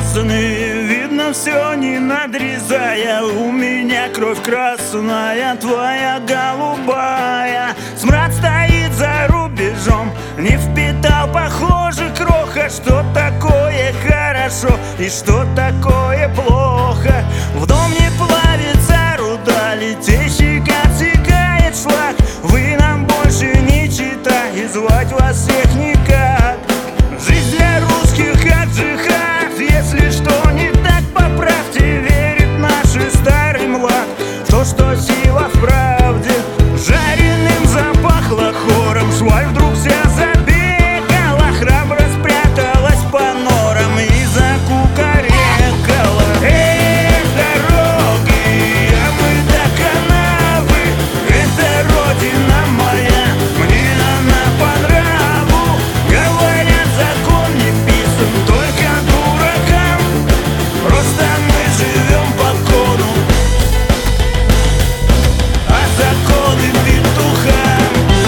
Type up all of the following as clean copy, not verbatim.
разные, видно все не надрезая. У меня кровь красная, твоя голубая. Смрад стоит за рубежом, не впитал, похоже, кроха. Что такое хорошо и что такое плохо? В дом не плавится руда, летящий отсекает шлак. Вы нам больше не чита, и звать вас всех никак. Жизнь для русских как джихад. Если что не так, поправьте. Верит наш старый млад в то, что сила в правде. Жареным запахло хором, шваль вдруг вся забегала, храбро спряталась по норам и закукарекала. Эх, дороги, а мы до канавы, это родина моя, мне она по нраву. Говорят, закон не писан только дуракам, просто мы живем по коду, а законы петухам.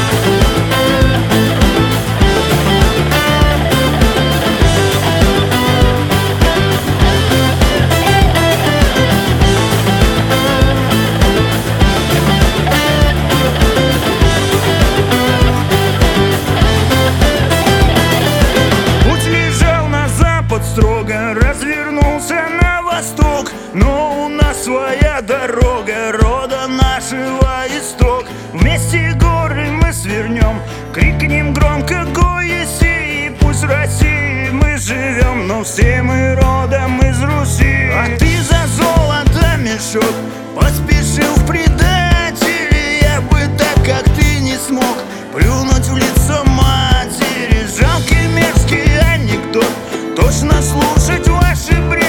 Путь лежал на запад строго, развернулся на восток. Но у нас своя дорога, рода нашего исток. Вместе горы мы свернем, крикнем громко «Го-Еси!» И пусть в России мы живем, но все мы родом из Руси. А ты за золото мешок поспешил в предатели. Я бы так, как ты, не смог плюнуть в лицо матери. Жалкий мерзкий анекдот, точно слушать ваши бреды.